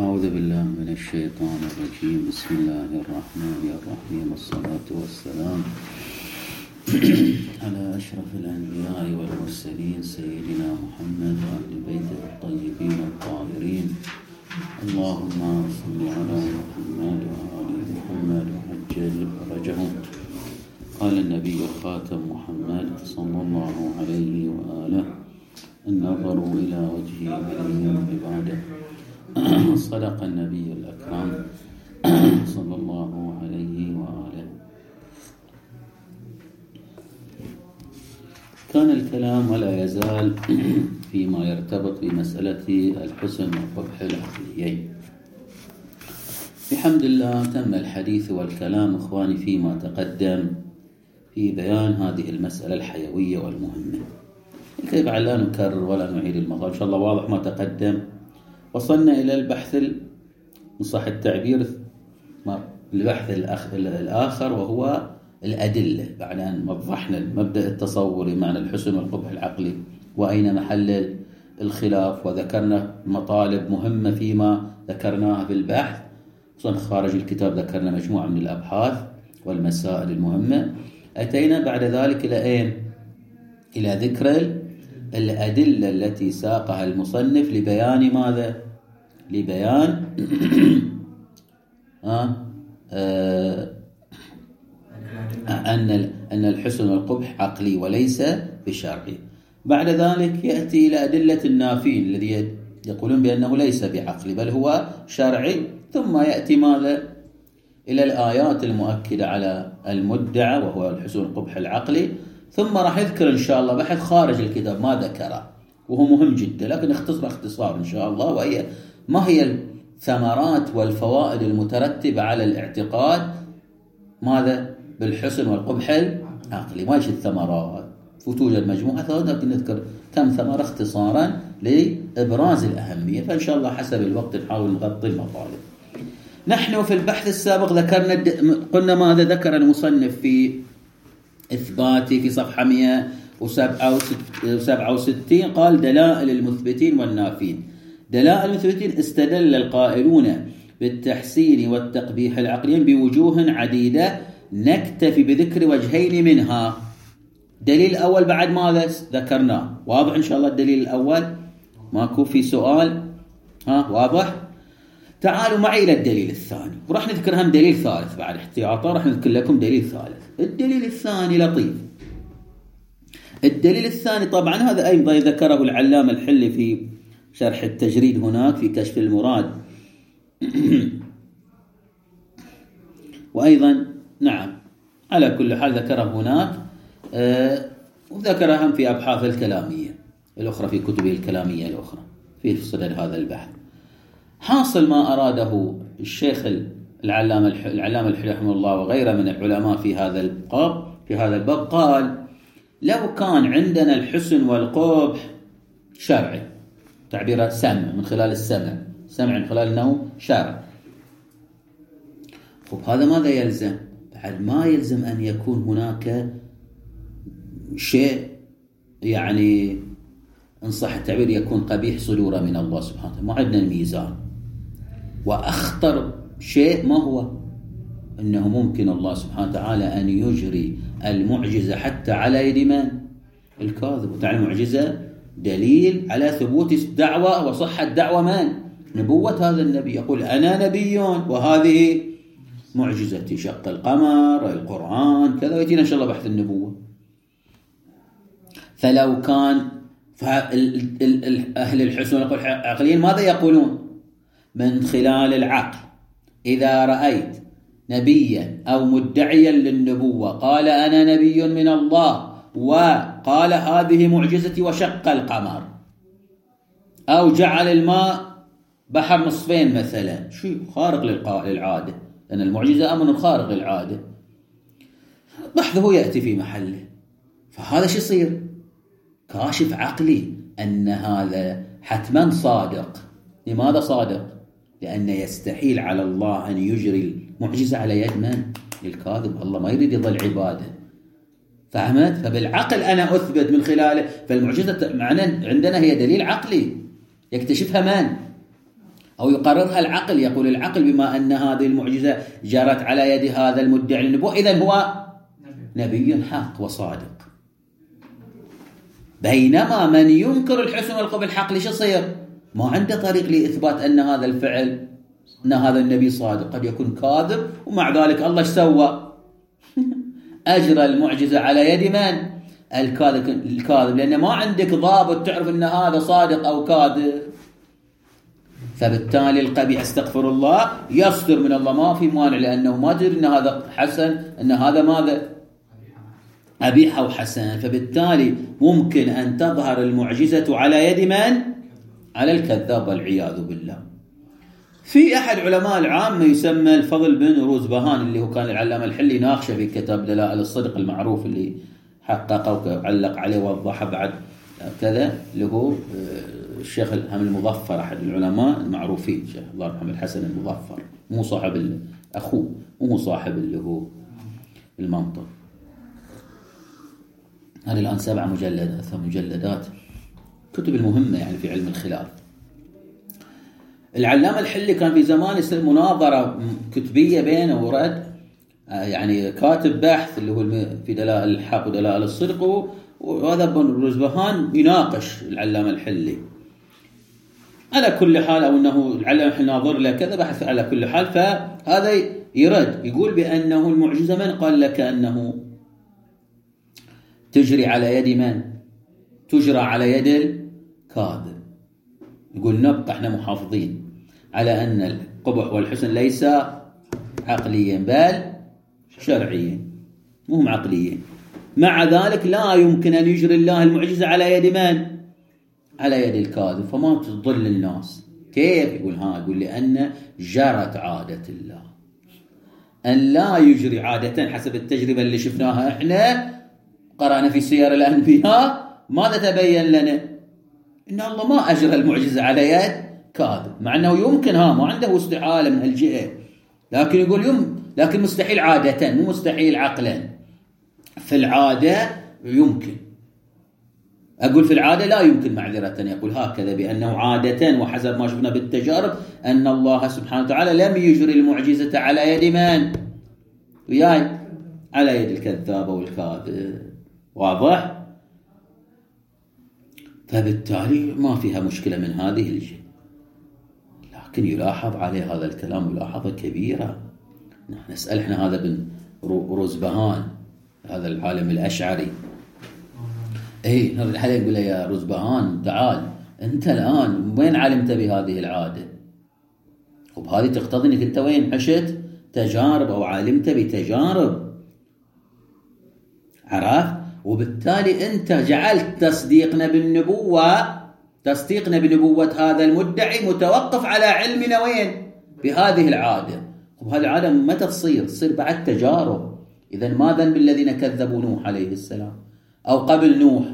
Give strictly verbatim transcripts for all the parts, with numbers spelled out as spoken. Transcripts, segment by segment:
أعوذ بالله من الشيطان الرجيم. بسم الله الرحمن الرحيم، والصلاة والسلام على أشرف الأنبياء والمرسلين سيدنا محمد وأهل بيته الطيبين الطاهرين. اللهم صل على محمد وآل محمد وعجل فرجهم. قال النبي الخاتم محمد صلى الله عليه وآله: النظر إلى وجهه كريم عباده. صدق النبي الأكرم صلى الله عليه وآله. كان الكلام ولا يزال فيما يرتبط بمسألة الحسن والقبح العقليين. بحمد الله تم الحديث والكلام إخواني فيما تقدم في بيان هذه المسألة الحيوية والمهمة. كيف لا نكرر ولا نعيد المطال، إن شاء الله واضح ما تقدم. وصلنا إلى البحث إن صح التعبير البحث الآخر، وهو الأدلة، بعد أن وضحنا المبدأ التصوري معنى الحسن والقبح العقلي وأين محل الخلاف، وذكرنا مطالب مهمة فيما ذكرناها في البحث. خصوصا خارج الكتاب ذكرنا مجموعة من الأبحاث والمسائل المهمة. أتينا بعد ذلك إلى أين؟ إلى ذكر الأدلة التي ساقها المصنف لبيان ماذا؟ لبيان آه آه أن أن الحسن والقبح عقلي وليس بشرعي. بعد ذلك يأتي إلى أدلة النافين الذي يقولون بأنه ليس بعقلي بل هو شرعي. ثم يأتي ماذا؟ إلى الآيات المؤكدة على المدعى وهو الحسن والقبح العقلي. ثم راح يذكر إن شاء الله بحث خارج الكتاب ما ذكره وهو مهم جدا، لكن اختصر اختصار إن شاء الله، وهي ما هي الثمرات والفوائد المترتبة على الاعتقاد ماذا؟ بالحسن والقبح العقلي. ما هي الثمرات؟ فتوجد مجموعة ثوابت، لكن نذكر كم ثمرة اختصارا لإبراز الأهمية، فإن شاء الله حسب الوقت نحاول نغطي المطالب. نحن في البحث السابق ذكرنا قلنا ماذا ذكر المصنف في إثباتي في صفحة مئة وسبعة وستين. قال: دلائل المثبتين والنافين. دلائل المثبتين: استدل القائلون بالتحسين والتقبيح العقليين بوجوه عديدة، نكتفي بذكر وجهين منها. دليل الأول بعد ماذا ذكرناه، واضح إن شاء الله. الدليل الأول ماكو في سؤال، ها واضح؟ تعالوا معي إلى الدليل الثاني، وراح نذكر هم دليل ثالث بعد احتياطا، راح نذكر لكم دليل ثالث. الدليل الثاني لطيف. الدليل الثاني طبعا هذا أيضا ذكره العلامة الحلي في شرح التجريد هناك في كشف المراد وأيضا نعم على كل حال ذكره هناك، آه وذكرها هم في أبحاث الكلامية الأخرى في كتبه الكلامية الأخرى في صدر هذا البحث. حاصل ما أراده الشيخ العلامة العلامة الحلي رحمه الله وغيره من العلماء في هذا الباب في هذا الباب قال: لو كان عندنا الحسن والقبح شرعي، تعبير سمع من خلال السمع، سمع من خلال أنه شرع، خب هذا ماذا يلزم؟ بعد ما يلزم أن يكون هناك شيء يعني إن صح التعبير يكون قبيح صدورا من الله سبحانه وتعالى. ما عندنا الميزان. وأخطر شيء ما هو؟ أنه ممكن الله سبحانه وتعالى أن يجري المعجزة حتى على يد من؟ الكاذب. وتعالى المعجزة دليل على ثبوت الدعوة وصحة دعوة من؟ نبوة هذا النبي. يقول: أنا نبي وهذه معجزتي، شق القمر، القرآن، كذا، ويجينا إن شاء الله بحث النبوة. فلو كان أهل الحسن والقبح العقليين ماذا يقولون؟ من خلال العقل إذا رأيت نبيا أو مدعيا للنبوة قال أنا نبي من الله وقال هذه معجزتي وشق القمر أو جعل الماء بحر نصفين مثلا، شيء خارق للعادة، لأن المعجزة أمر خارق للعادة، بحثه يأتي في محله. فهذا شو يصير؟ كاشف عقلي أن هذا حتما صادق. لماذا صادق؟ لأن يستحيل على الله أن يجري المعجزة على يد من؟ الكاذب. الله ما يريد يضل عباده. فهمت؟ فبالعقل أنا أثبت من خلاله. فالمعجزة معنا عندنا هي دليل عقلي يكتشفها من؟ أو يقررها العقل، يقول العقل بما أن هذه المعجزة جرت على يد هذا المدعي للنبوة إذن هو نبي حق وصادق. بينما من ينكر الحسن والقبح الحق ليش يصير؟ ما عنده طريق لإثبات أن هذا الفعل أن هذا النبي صادق، قد يكون كاذب، ومع ذلك الله ايش سوى؟ أجرى المعجزة على يد من؟ الكاذب الكاذب لأن ما عندك ضابط تعرف أن هذا صادق أو كاذب. فبالتالي القبيح استغفر الله يصدر من الله، ما في مانع، لأنه ما تدري أن هذا حسن أن هذا ماذا؟ قبيح أو حسن. فبالتالي ممكن أن تظهر المعجزة على يد من؟ على الكذاب والعياذ بالله. في أحد علماء العامة يسمى الفضل بن روزبهان، اللي هو كان العلامة الحلي ناقشه في كتاب دلائل الصدق المعروف اللي حققه وعلق عليه ووضحه بعد كذا، اللي هو الشيخ الهم المظفر أحد العلماء المعروفين، الشيخ الله يرحمه الحسن المظفر، مو صاحب أخوه، مو صاحب اللي هو المنطق. هذه الآن سبع مجلدات ثمان مجلدات كتب المهمة يعني في علم الخلاف. العلامة الحلي كان في زمان يصير مناظرة كتبية بينه ورد، يعني كاتب بحث اللي هو في دلائل الحق ودلائل الصدق، وهذا ابن روزبهان يناقش العلامة الحلي. على كل حال، أو أنه العلامة الحلي ناظر له كذا بحث على كل حال، فهذا يرد يقول بأنه المعجزة من قال لك أنه تجري على يد من؟ تجرى على يد الكاذب. يقول نبقى احنا محافظين على أن القبح والحسن ليس عقليا بل شرعيا، مو عقليا. مع ذلك لا يمكن أن يجري الله المعجزة على يد من؟ على يد الكاذب، فما تضل الناس. كيف؟ يقول ها يقول لأن جرت عادة الله أن لا يجري عادة حسب التجربة اللي شفناها احنا قرأنا في سير الأنبياء. ماذا تبين لنا؟ إن الله ما أجرى المعجزة على يد كاذب، مع أنه يمكن، ها ما عنده استحالة من هالجهة، لكن يقول يم لكن مستحيل عادة، مو مستحيل عقلا. في العادة يمكن، أقول في العادة لا يمكن معذرة، يقول هكذا بأنه عادة وحسب ما شفنا بالتجارب أن الله سبحانه وتعالى لم يجري المعجزة على يد من؟ وياي على يد الكذاب والكاذب. واضح؟ فبالتالي ما فيها مشكلة من هذه الجهة، لكن يلاحظ عليه هذا الكلام ملاحظة كبيرة. نحن نسأل احنا هذا بن روزبهان، هذا العالم الأشعري، ايه الحين يقول له يا روزبهان تعال انت الآن وين علمت بهذه العادة؟ وبهذه تقتضي انك انت وين عشت تجارب او علمت بتجارب، عرفت؟ وبالتالي أنت جعلت تصديقنا بالنبوة تصديقنا بنبوة هذا المدعي متوقف على علمنا وين؟ بهذه العادة. وهذه العادة متى تصير؟ تصير بعد تجارب. إذن ما ذنب الذين كذبوا نوح عليه السلام أو قبل نوح؟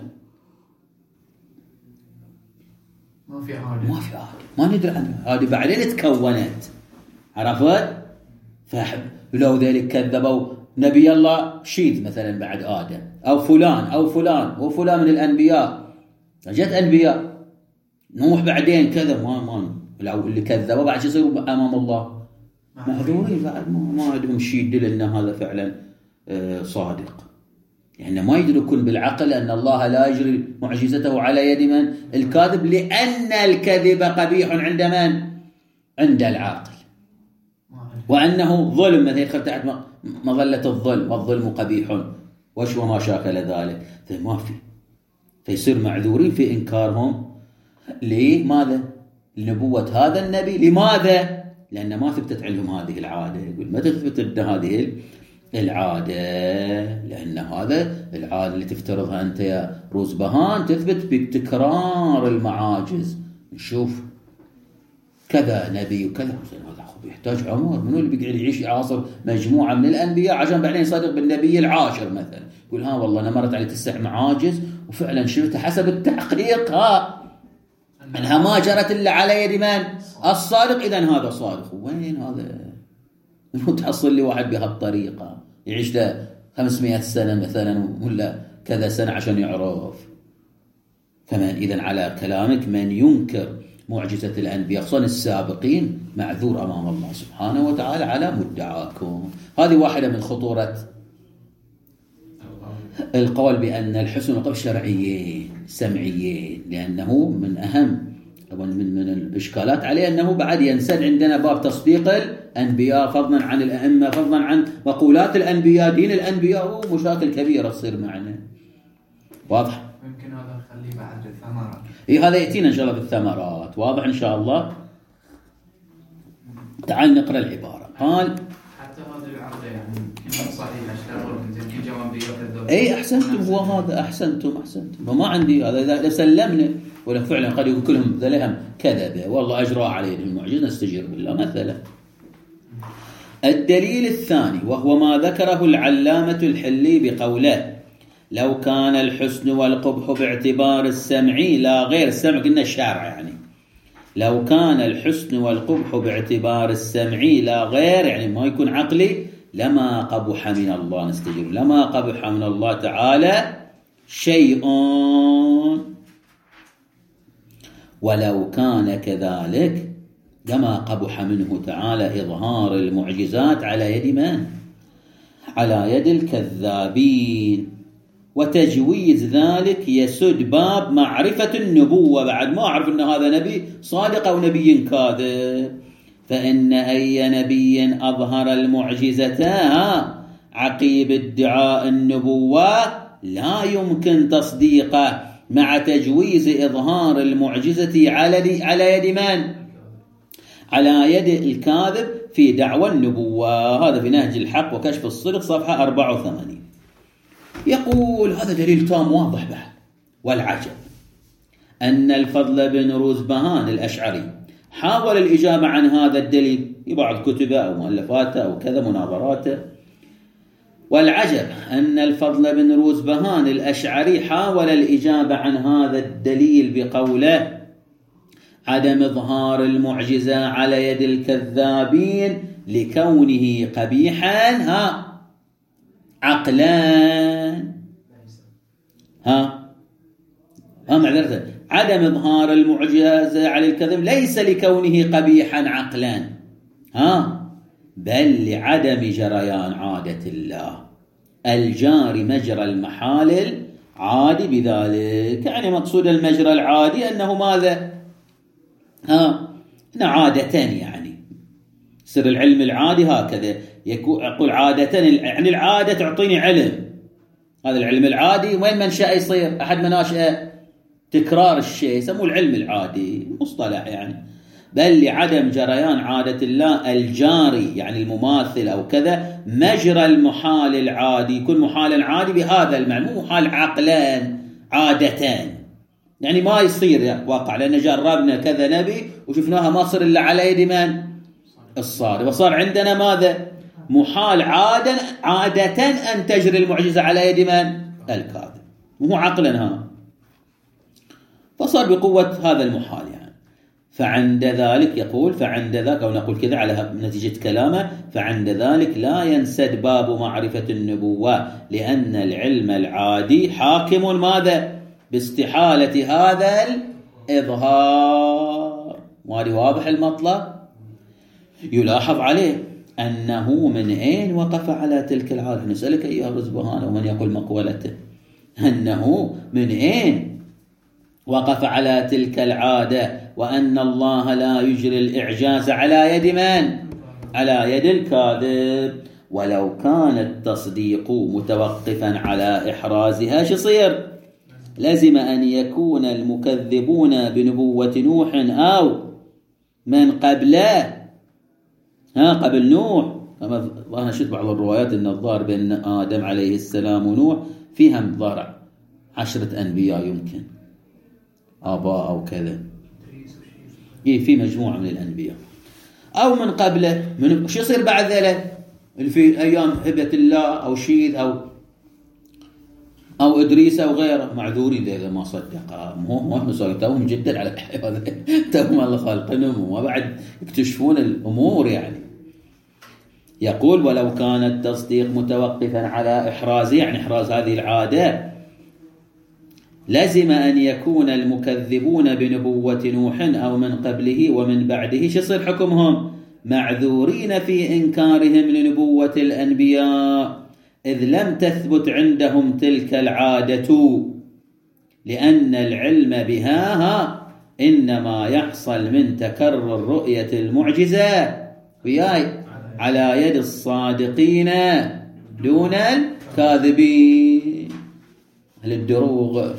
ما في عادة، ما في عادة، ما ندري عنها، هذه بعدين تكونت، عرفت؟ فلو ذلك كذبوا نبي الله شيث مثلا بعد آدم، أو فلان أو فلان وفلان من الأنبياء، جت أنبياء نوح بعدين كذا، ما ما اللي كذبوا بعد يصيروا أمام الله معذورين، بعد ما, ما عندهم شيء يدل أن هذا فعلا صادق. يعني ما يدركون بالعقل أن الله لا يجري معجزته على يد من؟ الكاذب، لأن الكذب قبيح عند من؟ عند العاقل، وأنه ظلم، مثلا يدخل تحت مظلة الظلم، والظلم قبيح وش وما شاكل ذلك، فما في، فيصير معذورين في إنكارهم. لماذا؟ لنبوة هذا النبي. لماذا؟ لأن ما ثبتت عندهم هذه العادة. يقول ما تثبت هذه العادة، لأن هذا العادة اللي تفترضها أنت يا روزبهان تثبت بتكرار المعاجز. نشوف كذا نبي وكذا، هذا يحتاج عمر، منو اللي بيقعد يعيش يعاصر مجموعة من الأنبياء عشان بعدين يصادق بالنبي العاشر مثلا؟ يقول ها والله أنا مرت علي تسع معاجز وفعلا شفتها حسب التحقيق ها أنها ما جرت إلا على يد من؟ الصادق. إذن هذا صادق. وين هذا؟ منو تحصل لي واحد بهالطريقة يعيش له خمسمائة سنة مثلا ولا كذا سنة عشان يعرف؟ كمان إذن على كلامك من ينكر معجزة الأنبياء خصوصا السابقين معذور أمام الله سبحانه وتعالى على مدعاكم. هذه واحدة من خطورة القول بأن الحسن والقبح شرعيين سمعيين، لأنه من أهم من من الإشكالات عليه أنه بعد ينسد عندنا باب تصديق الأنبياء فضلا عن الأئمة فضلا عن مقولات الأنبياء دين الأنبياء، ومشاكل كبيرة تصير معنا. واضح؟ يمكن هذا نخليه بعد الثمرات. إيه هذا يأتينا إن شاء الله بالثمرات. واضح إن شاء الله. تعال نقرأ العبارة. قال حتى هذه العقدة يعني يمكن صحيح اشتغل يمكن جوانبيات. اي احسنتم، هو هذا احسنتم احسنتم وما عندي هذا اذا سلمنا ولا فعلا قد يقول كلهم ذلهم كذبه والله اجرى عليهم المعجزه نستجير بالله مثلا. الدليل الثاني وهو ما ذكره العلامة الحلي بقوله لو كان الحسن والقبح باعتبار السمعي لا غير. السمع قلنا الشارع يعني لو كان الحسن والقبح باعتبار السمعي لا غير يعني ما يكون عقلي لما قبح من الله نستجيب لما قبح من الله تعالى شيء. ولو كان كذلك لما قبح منه تعالى إظهار المعجزات على يد من؟ على يد الكذابين. وتجويز ذلك يسد باب معرفة النبوة. بعد ما أعرف أن هذا نبي صادق أو نبي كاذب، فإن أي نبي أظهر المعجزة عقيب ادعاء النبوة لا يمكن تصديقه مع تجويز إظهار المعجزة على على يد من؟ على يد الكاذب في دعوى النبوة. هذا في نهج الحق وكشف الصدق صفحة أربعة وثمانين. يقول هذا دليل تام واضح بعد. والعجب أن الفضل بن روزبهان الأشعري حاول الإجابة عن هذا الدليل في بعض كتبه أو مؤلفاته أو كذا مناظراته. والعجب أن الفضل بن روزبهان الأشعري حاول الإجابة عن هذا الدليل بقوله عدم إظهار المعجزة على يد الكذابين لكونه قبيحا ها عقلان ها ها معذرة عدم إظهار المعجزة على الكذب ليس لكونه قبيحا عقلان ها بل لعدم جريان عادة الله الجاري مجرى المحال العادي بذلك. يعني مقصود المجرى العادي أنه ماذا ها هنا عادة يعني سر العلم العادي هكذا يقول عادة يعني العادة تعطيني علم. هذا العلم العادي وين منشأ يصير أحد مناشئه تكرار الشيء يسموه العلم العادي مصطلح يعني. بل لعدم جريان عادة الله الجاري يعني المماثل أو كذا مجرى المحال العادي. يكون محال عادي بهذا المعنى مو محال عقلان عادتان يعني ما يصير واقع لأن جربنا كذا نبي وشفناها ما صار إلا على يد من؟ الصادق. وصار عندنا ماذا؟ محال عادة عادة أن تجري المعجزة على يد من؟ الكاذب مو عقلا ها. فصار بقوة هذا المحال يعني. فعند ذلك يقول فعند ذلك أو نقول كذا على نتيجة كلامه فعند ذلك لا ينسد باب معرفة النبوة لأن العلم العادي حاكم ماذا؟ باستحالة هذا الإظهار. وهذا واضح المطلب. يلاحظ عليه أنه من أين وقف على تلك العادة. نسألك أيها الرزبهان ومن يقول مقولته أنه من أين وقف على تلك العادة وأن الله لا يجري الإعجاز على يد من؟ على يد الكاذب. ولو كان التصديق متوقفا على إحرازها شصير لازم أن يكون المكذبون بنبوة نوح أو من قبله ها قبل نوح. كما ظهر شد بعض الروايات أن الظاهر بأن آدم عليه السلام ونوح فيهم ظهر عشرة أنبياء يمكن آباء أو كذا إيه في مجموعة من الأنبياء أو من قبله. من شو يصير بعد ذلك في أيام هبة الله أو شيث أو أو إدريس أو غيره معذورين إذا ما صدق. مو مو مسوي توهم جدا على هذا توهم الله خالقهم وبعد يكتشفون الأمور يعني. يقول ولو كان التصديق متوقفا على إحراز يعني إحراز هذه العادة لزم أن يكون المكذبون بنبوة نوح أو من قبله ومن بعده شو يصير حكمهم؟ معذورين في إنكارهم لنبوة الأنبياء، إذ لم تثبت عندهم تلك العادة، لأن العلم بها ها إنما يحصل من تكرر رؤية المعجزة وياي على يد الصادقين دون الكاذبين للدروغ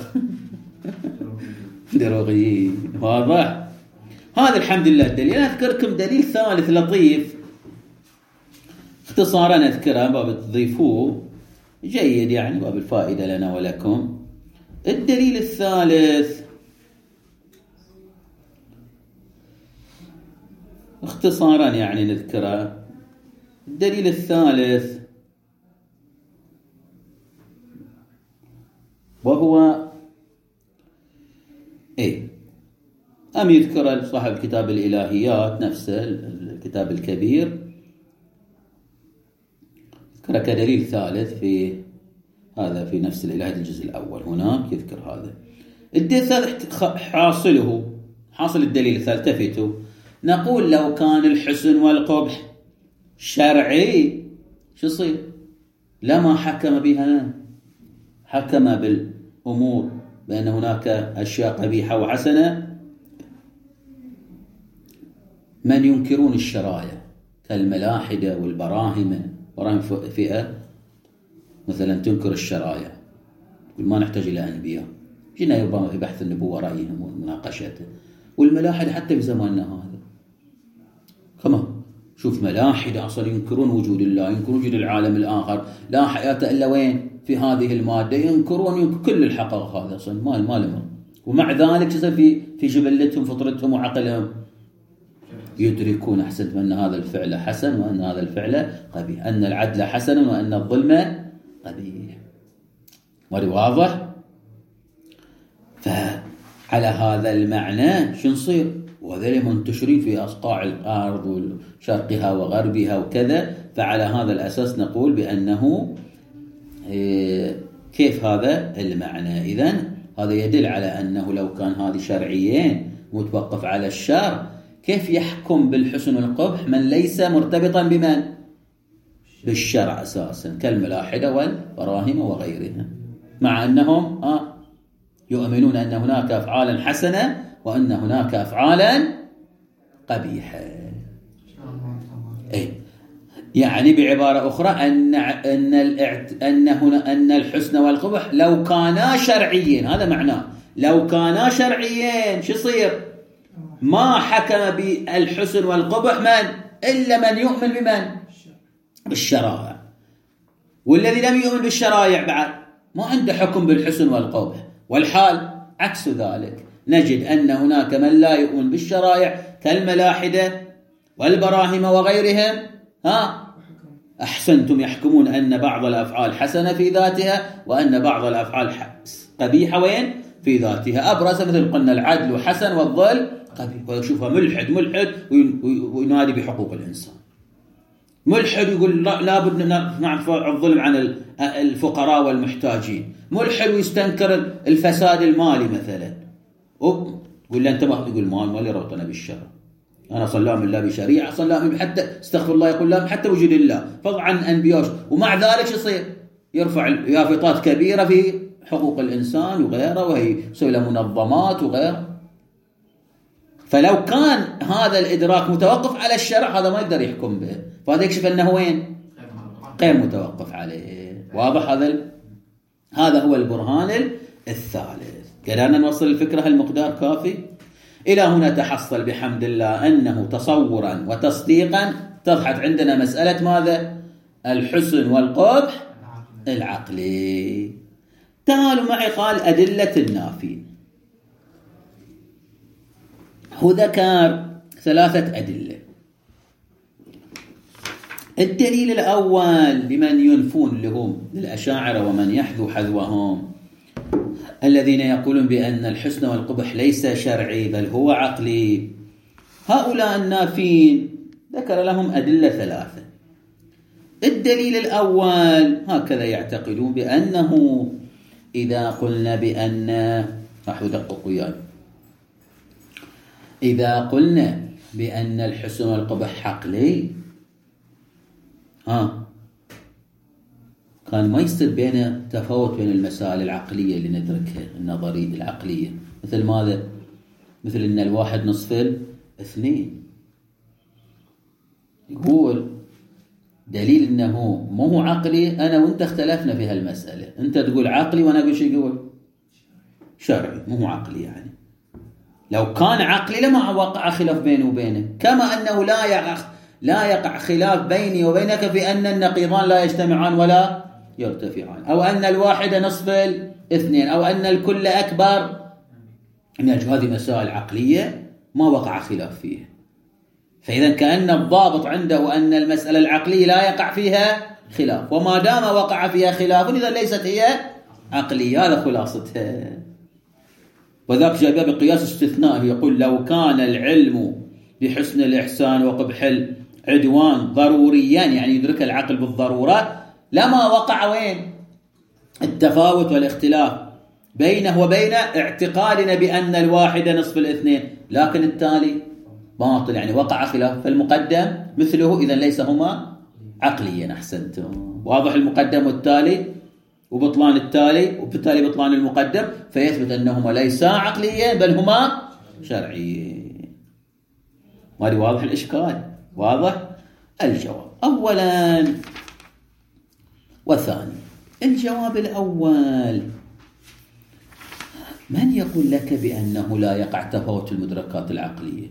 دروغيين. واضح؟ هذا الحمد لله الدليل. أنا أذكركم دليل ثالث لطيف اختصارا أذكره باب تضيفوه جيد يعني باب الفائدة لنا ولكم. الدليل الثالث اختصارا يعني نذكره. الدليل الثالث وهو ايه أم يذكر صاحب كتاب الإلهيات نفسه الكتاب الكبير، ذكر كدليل ثالث في هذا في نفس الإلهيات الجزء الأول، هناك يذكر هذا. الدليل الثالث حاصله حاصل الدليل الثالث تفتوا نقول لو كان الحسن والقبح شرعي شو يصير؟ لما حكم بها، حكم بالأمور بأن هناك أشياء قبيحة وحسنة. من ينكرون الشرائع كالملاحدة والبراهمة، براهم فئة مثلا تنكر الشرائع ما نحتاج إلى أنبياء، جينا يربما في بحث النبوة رأيهم ومناقشته. والملاحدة حتى في زماننا هذا كمان شوف ملاحدة أصلا ينكرون وجود الله، ينكرون وجود العالم الآخر، لا حياة إلا وين في هذه المادة، ينكرون ينكر كل الحقائق هذا أصلا ما ما لهم. ومع ذلك في في جبلتهم فطرتهم وعقلهم يدركون أحسن أن هذا الفعل حسن وأن هذا الفعل قبيح، أن العدل حسن وأن الظلم قبيح. واضح؟ فعلى هذا المعنى شو نصير؟ وذلك منتشرين في أصقاع الأرض وشرقها وغربها وكذا. فعلى هذا الأساس نقول بأنه كيف هذا المعنى. إذن هذا يدل على أنه لو كان هذه شرعيين متوقف على الشرع، كيف يحكم بالحسن والقبح من ليس مرتبطا بمن؟ بالشرع أساسا كالملاحدة والبراهمة وغيرها، مع أنهم آه يؤمنون أن هناك أفعالا حسنة وأن هناك أفعالا قبيحة. أي يعني بعبارة أخرى أن أن أن هنا أن الحسن والقبح لو كانا شرعيين، هذا معناه لو كانا شرعيين شو يصير؟ ما حكم بالحسن والقبح من إلا من يؤمن بمن؟ بالشرائع. والذي لم يؤمن بالشرائع بعد ما عنده حكم بالحسن والقبح. والحال عكس ذلك، نجد أن هناك من لا يؤمن بالشرائع كالملاحدة والبراهمة وغيرهم ها أحسنتم يحكمون أن بعض الأفعال حسنة في ذاتها وأن بعض الأفعال قبيحة وين في ذاتها. أبرز مثل قلنا العدل حسن والظلم قبيح، ويشوفها ملحد ملحد وينادي بحقوق الإنسان، ملحد يقول لابد نرفع الظلم عن الفقراء والمحتاجين، ملحد ويستنكر الفساد المالي مثلا، يقول له أنت ما تقول مال مالي ربطنا بالشرع، أنا صلام الله بشريعة صلام حتى استغفر الله يقول لا حتى وجود الله فضلا عن أنبياء. ومع ذلك يصير يرفع يافطات كبيرة في حقوق الإنسان وغيره، وهي يسوي له منظمات وغيره. فلو كان هذا الإدراك متوقف على الشرع هذا ما يقدر يحكم به، فهذا يكشف أنه وين غير متوقف عليه. واضح هذا ال... هذا هو البرهان الثالث. قدرنا نوصل الفكرة المقدار كافي. إلى هنا تحصل بحمد الله أنه تصورا وتصديقا تضحت عندنا مسألة ماذا؟ الحسن والقبح العقلي. تعالوا معي قال أدلة النافين. هو ذكر ثلاثة أدلة. الدليل الأول لمن ينفون لهم للأشاعرة ومن يحذو حذوهم الذين يقولون بأن الحسن والقبح ليس شرعي بل هو عقلي. هؤلاء النافين ذكر لهم أدلة ثلاثة. الدليل الأول هكذا يعتقدون بأنه إذا قلنا بأن راح يدقق وياي إذا قلنا بأن الحسن والقبح عقلي، ها كان ما يصير بين تفاوت بين المسائل العقلية اللي ندركها النظرية العقلية، مثل ماذا؟ مثل إن الواحد نصف الاثنين. يقول دليل إنه مو هو عقلي، أنا وأنت اختلفنا في هالمسألة، أنت تقول عقلي وأنا أقول شو يقول شرعي، مو هو عقلي. يعني لو كان عقلي لما وقع خلاف بيني وبينك، كما أنه لا يقع لا يقع خلاف بيني وبينك في أن النقيضان لا يجتمعان ولا يرتفعان، أو أن الواحد نصف الاثنين، أو أن الكل أكبر من أجل. هذه مسائل عقلية ما وقع خلاف فيها. فإذا كأن الضابط عنده أن المسألة العقلية لا يقع فيها خلاف، وما دام وقع فيها خلاف إذا ليست هي عقلية. هذا خلاصتها. وذاك جاء بقياس استثناء، يقول لو كان العلم بحسن الإحسان وقبح العدوان ضروريا، يعني يدرك العقل بالضرورة، لما وقع وين التفاوت والاختلاف بينه وبين اعتقادنا بأن الواحد نصف الاثنين. لكن التالي باطل، يعني وقع خلاف، فالمقدم مثله، إذا ليس هما عقليا. أحسنتم. واضح المقدم والتالي وبطلان التالي، وبالتالي بطلان المقدم، فيثبت أنهما ليسا عقليين بل هما شرعيين. ما دي واضح الإشكال؟ واضح الجواب أولا وثاني. الجواب الأول: من يقول لك بأنه لا يقع تفاوت المدركات العقلية؟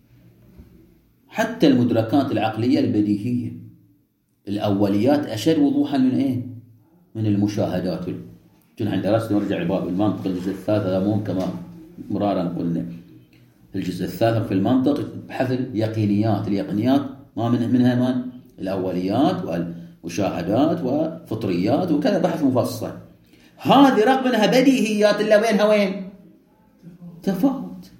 حتى المدركات العقلية البديهية الأوليات أشد وضوحا من إيه؟ من المشاهدات. كنا عند درسنا نرجع لباب المنطق الجزء الثالث، هذا مهم كما مرارا قلنا. الجزء الثالث في المنطق بحث اليقينيات. اليقينيات ما من منها من الأوليات والمشاهدات وفطريات وكذا، بحث مفصل. هذه رغم انها بديهيات الا بينها وين تفاوت.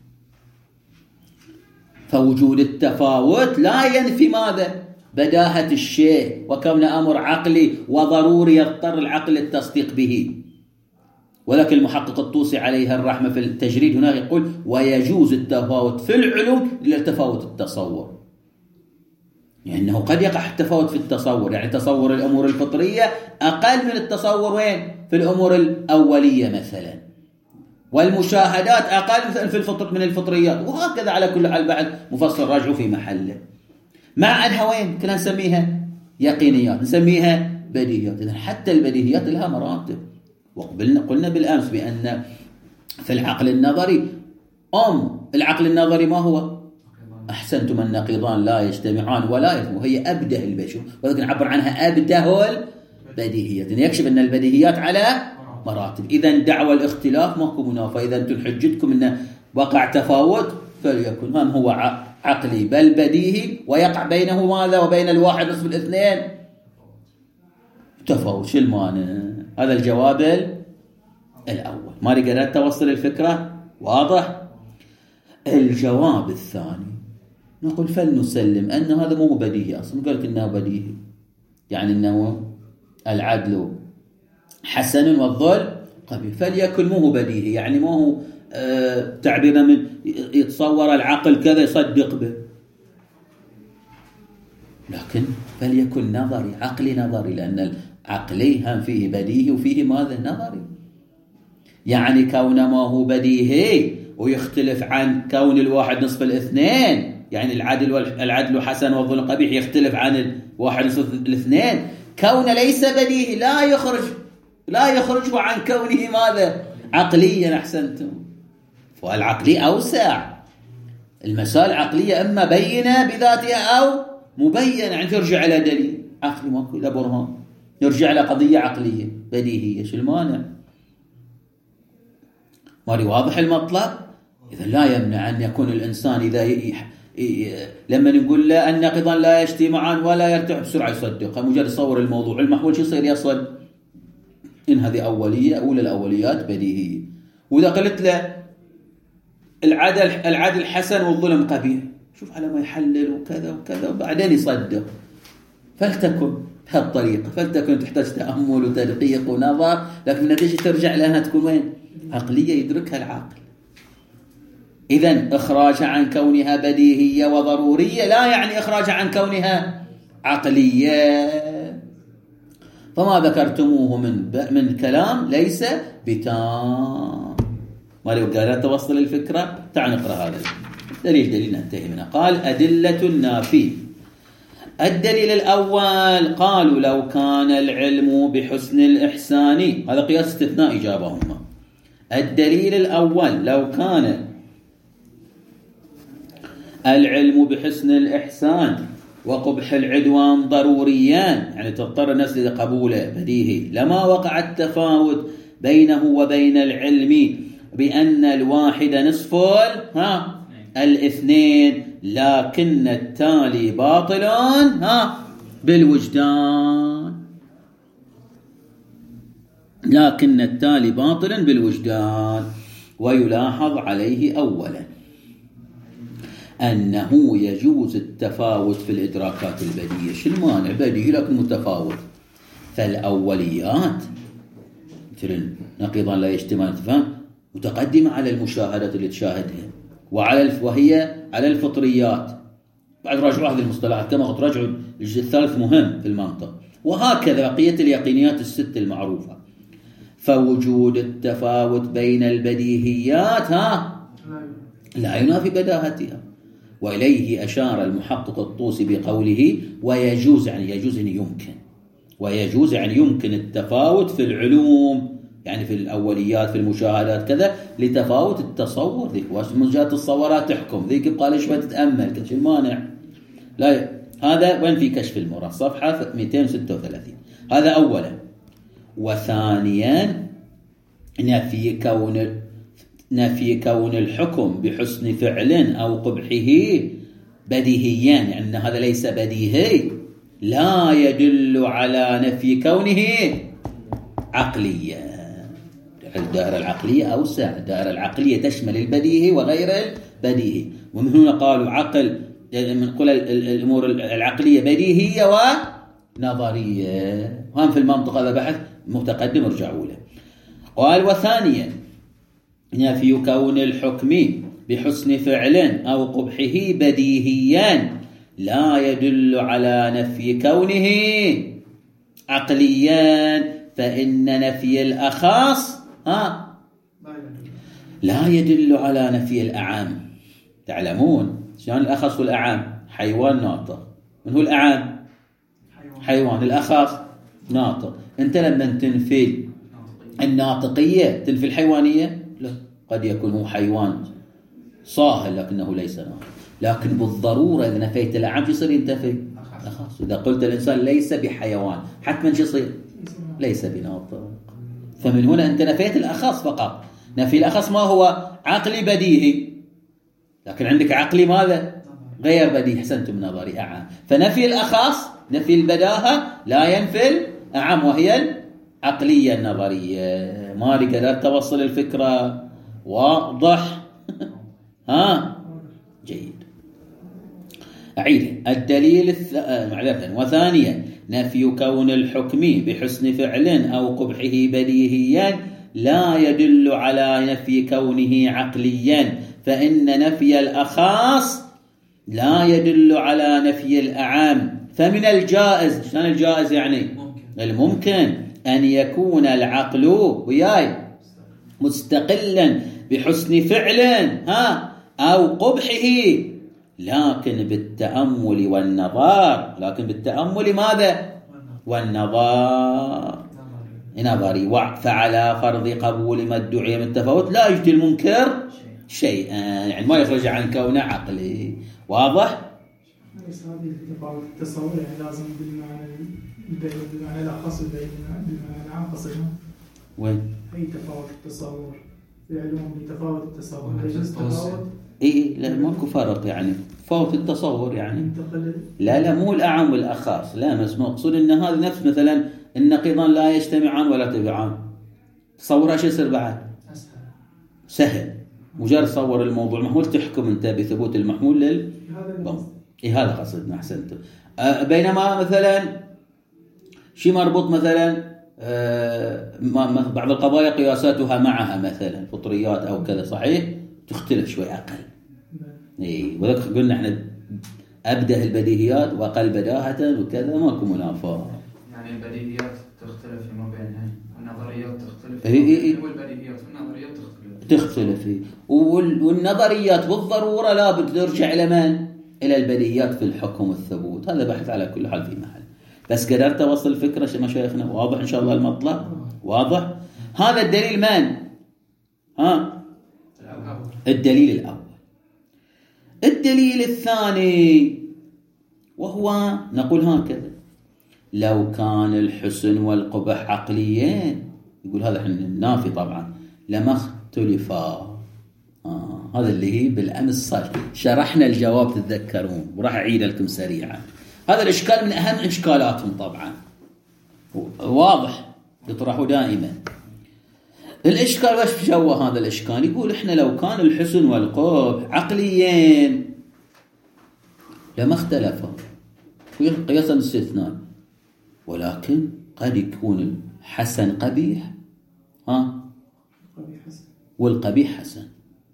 فوجود التفاوت لا ينفي ماذا؟ بداهة الشيء، وكون أمر عقلي وضروري يضطر العقل للتصديق به. ولكن المحقق الطوسي عليها الرحمة في التجريد هنا يقول: ويجوز التفاوت في العلوم لتفاوت التصور. يعني أنه قد يقع التفاوت في التصور، يعني تصور الأمور الفطرية أقل من التصور وين؟ في الأمور الأولية مثلا، والمشاهدات أقل مثلا في الفطر من الفطريات، وهكذا على كل حال بعد مفصل راجعوا في محله. مع أنها وين كنا نسميها يقينيات، نسميها بديهيات. إذن حتى البديهيات لها مراتب. وقبلنا قلنا بالأمس بأن في العقل النظري أم العقل النظري ما هو؟ أحسنتم، النقيضان لا يجتمعان ولا يثموا، هي أبده البشر، ولكن عبر عنها أبده البديهيات، يكشف أن البديهيات على مراتب. إذا دعوى الاختلاف ماكو منافاة. إذا أنتم حجتكم أن وقع تفاوت فليكن ما هو عقلي بل بديهي، ويقع بينه ماذا وبين الواحد نصف الاثنين تفاوت. شو المانع؟ هذا الجواب الأول. ما قدرت توصل الفكرة؟ واضح. الجواب الثاني نقول فلنسلم أن هذا مو بديهي أصلا. قلت إنه بديهي، يعني إنه العدل حسن والظلم قبيح، فليكن مو بديهي، يعني ما هو آه تعبيرنا من يتصور العقل كذا يصدق به، لكن فليكن نظري عقلي نظري، لأن العقلي هم فيه بديهي وفيه ماذا نظري. يعني كون ما هو بديهي ويختلف عن كون الواحد نصف الاثنين، يعني العدل والعدل حسن والظلم قبيح يختلف عن الواحد نصف الاثنين. كون ليس بديهي لا يخرج لا يخرج عن كونه ماذا عقليا. أحسنتم. والعقلي أوسع. المسائل العقلية إما بينة بذاتها أو مبينة، يعني ترجع إلى دليل عقلي ماكو إلى برهان، نرجع إلى قضية عقلية بديهية. شو المانع؟ ماري واضح المطلب. إذا لا يمنع أن يكون الإنسان إذا ي... ي... لما نقول له النقيضان لا يجتمعان ولا يرتفع بسرعة يصدقها، مجرد يصور الموضوع المحمول شو يصير؟ يصل إن هذه أولية أولى الأوليات بديهية. وإذا قلت له العدل العدل حسن والظلم قبيح، شوف على ما يحلل وكذا وكذا وبعدين يصدق. فلتكن بهالطريقة، فلتكن تحتاج تأمل وتدقيق ونظر، لكن النتيجة ترجع لها تكون وين؟ عقلية يدركها العقل. إذن إخراج عن كونها بديهية وضرورية لا يعني إخراج عن كونها عقلية. فما ذكرتموه من من كلام ليس بتام. ما لو قالت توصل الفكرة. تعال نقرأ هذا دليل دليل ننتهي منه. قال أدلة النافي. الدليل الأول قالوا لو كان العلم بحسن الإحسان، هذا قياس استثناء إجابهم. الدليل الأول لو كان العلم بحسن الإحسان وقبح العدوان ضروريان، يعني تضطر الناس لقبوله بديهي، لما وقع التفاوت بينه وبين العلم بأن الواحد نصف ها الاثنين، لكن التالي باطل ها بالوجدان، لكن التالي باطل بالوجدان. ويلاحظ عليه أولا أنه يجوز التفاوت في الإدراكات البديهية. شو المانع؟ بديهي لكن متفاوت. فالأوليات مثل نقيضا لا يجتمع تفهم متقدمة على المشاهدات اللي تشاهدها، وعلى الف... وهي على الفطريات. بعد راجعوا هذه المصطلحات كما قلت، راجعوا الجزء الثالث مهم في المنطق. وهكذا بقية اليقينيات الست المعروفة. فوجود التفاوت بين البديهيات ها لا ينافي بداهتها. وإليه أشار المحقق الطوسي بقوله ويجوز، يعني يجوز يعني يمكن، ويجوز يعني يمكن التفاوت في العلوم، يعني في الأوليات في المشاهدات كذا، لتفاوت التصور. ذيك من جهة التصورات تحكم، ذيك يبقى ليش ما تتأمل كش المانع. لا هذا وين في كشف المراد صفحة مئتين وستة وثلاثين. هذا أولا. وثانيا نفي كون نفي كون الحكم بحسن فعل أو قبحه بديهيا، يعني أن هذا ليس بديهي، لا يدل على نفي كونه عقليا. الدائرة العقلية أوسع، الدائرة العقلية تشمل البديهي وغير البديهي. ومن هنا قالوا عقل، من قول الأمور العقلية بديهية ونظرية. هم في المنطق هذا بحث متقدم ارجعوا له. قال وثانيا نفي كون الحكم بحسن فعل أو قبحه بديهيا لا يدل على نفي كونه عقليا، فإن نفي الأخص ها لا يدل على نفي الأعام. تعلمون شلون الأخص والأعام؟ حيوان ناطق. من هو الأعام؟ حيوان. الأخص ناطق. أنت لما تنفي الناطقية تنفي الحيوانية؟ لا، قد يكون هو حيوان صاهل لكنه ليس ناطق. لكن بالضرورة إذا نفيت الأعام يصير ينتفي الأخص. إذا قلت الإنسان ليس بحيوان حتما شو يصير؟ ليس بناطق. فمن هنا أنت نفيت الأخص فقط. نفي الأخص ما هو عقلي بديهي، لكن عندك عقلي ماذا؟ غير بديهي. حسنتم نظري أعام. فنفي الأخص نفي البداهة لا ينفي الأعام، وهي العقلية النظرية. ما لقدرت توصل الفكرة واضح؟ ها جيد. أعيد الدليل الث... معلفا. وثانيا نفي كون الحكم بحسن فعل أو قبحه بديهيا لا يدل على نفي كونه عقليا، فإن نفي الأخاص لا يدل على نفي الأعام. فمن الجائز، شلون الجائز يعني؟ ممكن. الممكن أن يكون العقل وياي مستقلا بحسن فعل ها أو قبحه، لكن بالتأمل والنظر. لكن بالتأمل ماذا؟ والنظر نظري. فعلى فرض قبول ما ادعي من التفاوت لا يجدي المنكر شيئا، يعني ما يخرج عن كونه عقلي. واضح؟ بس هذه التفاوت التصور يعني لازم بالمعنى بالمعنى الأخص بالمعنى العام قصدنا. وين؟ أي تفاوت التصور في علوم بتفاوت التصور. ليس تفاوت. إيه لا ماكو فرق يعني فوت التصور يعني. لا لا مو الأعم والأخاص، لا بس مقصود إن هذا نفس مثلا النقيضان لا يجتمعان ولا تبعان. تصورها شو يصير بعد؟ سهل. مجرد تصور الموضوع محمول تحكم أنت بثبوت المحمول لل. إيه هذا قصدنا. أحسنت. أه بينما مثلا شيء مربوط مثلا آه بعض القضايا قياساتها معها مثلا فطريات أو كذا صحيح تختلف شوي أقل. إيه وذلك قلنا إحنا أبدأ البديهيات وأقل بداهة وكذا ماكو منافاة. يعني البديهيات تختلف فيما بينها والنظريات تختلف إيه إيه إيه. والبديهيات والنظريات تختلف تختلف إيه. والنظريات بالضرورة لا بد ترجع إلى من؟ إلى البديهيات في الحكم والثبوت. هذا بحث على كل حال في محل. بس قدرت أوصل الفكرة مشايخنا واضح إن شاء الله المطلع واضح. هذا الدليل من؟ ها الدليل الأول. الدليل الثاني وهو نقول هكذا لو كان الحسن والقبح عقليين يقول هذا احنا النافي طبعا لما اختلفا. آه هذا اللي هي بالأمس صار شرحنا الجواب تتذكرون وراح أعيد لكم سريعا. هذا الإشكال من أهم إشكالاتهم طبعا واضح يطرحوا دائما. الإشكال وش جوا هذا الإشكال؟ يقول إحنا لو كان الحسن والقبح عقليين لما اختلفوا قياسا استثناء ولكن قد يكون الحسن قبيح ها والقبيح حسن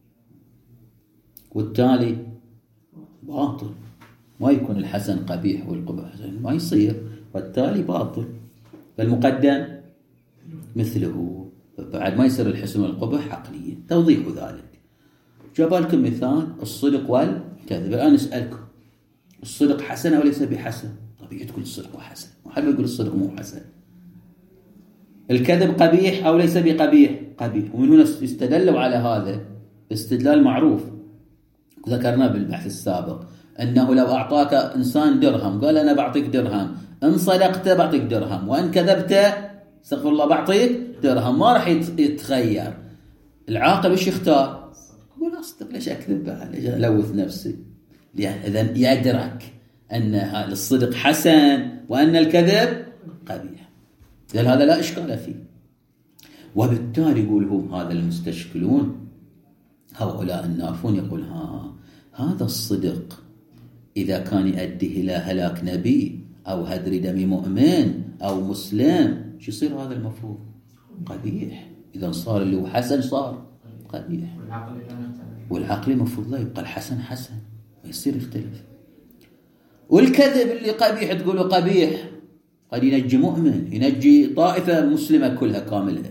والتالي باطل. ما يكون الحسن قبيح والقبح حسن ما يصير والتالي باطل. فالمقدم مثله بعد ما يصير الحسن والقبح عقليا. توضيح ذلك جاب لكم مثال الصدق والكذب. الآن أسألكم الصدق حسن أو ليس بحسن؟ طبيعي تقول الصدق حسن وحلو يقول الصدق مو حسن. الكذب قبيح أو ليس بقبيح؟ قبيح. ومن هنا استدلوا على هذا استدلال معروف ذكرناه بالبحث السابق أنه لو أعطاك إنسان درهم قال أنا بعطيك درهم إن صدقت بعطيك درهم وإن كذبت استغفر الله بعطيك درهم ما راح يتغير. العاقل وش يختار؟ يقول أصدق ليش أكذب بعد ليش ألوث نفسي؟ إذن يدرك أن الصدق حسن وأن الكذب قبيح. لأن هذا لا إشكال فيه. وبالتالي يقول هم هذا المستشكلون هؤلاء النافون يقول ها هذا الصدق إذا كان يؤدي إلى هلاك نبي أو هدر دم مؤمن أو مسلم شو يصير هذا المفروض؟ قبيح. إذا صار اللي هو حسن صار قبيح. والعقل المفروض لا يبقى الحسن حسن ما يصير يختلف. والكذب اللي قبيح تقوله قبيح قد ينجي مؤمن ينجي طائفة مسلمة كلها كاملة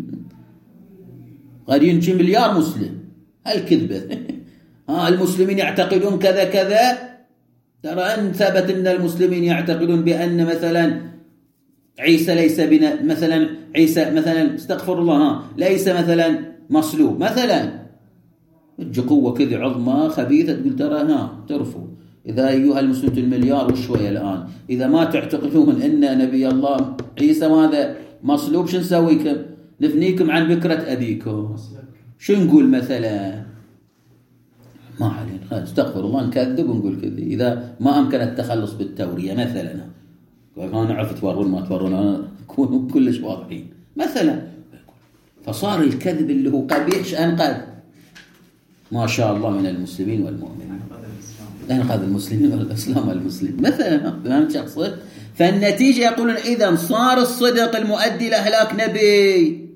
قد ينجي مليار مسلم. هالكذبة ها المسلمين يعتقدون كذا كذا. ترى أن ثبت أن المسلمين يعتقدون بأن مثلا عيسى ليس بنا مثلا عيسى مثلا استغفر الله ها ليس مثلا مصلوب مثلا تجي قوة كذا عظمى خبيثة تقول ترى ها ترفوا إذا أيها المسلمين المليار وشوية الآن إذا ما تعتقدون أن نبي الله عيسى ماذا مصلوب شو نسويكم؟ نفنيكم عن بكرة أبيكم. شو نقول مثلا؟ ما علينا استغفر الله نكذب ونقول كذا إذا ما أمكن التخلص بالتورية مثلا أنا عرفت تورون ما تورون أنا كونوا كلش واضحين مثلا. فصار الكذب اللي هو قبيح أنقذ ما شاء الله من المسلمين والمؤمنين أنقذ المسلمين والإسلام والمسلمين مثلا. فهمت شخصية؟ فالنتيجة يقولون إذا صار الصدق المؤدي لهلاك نبي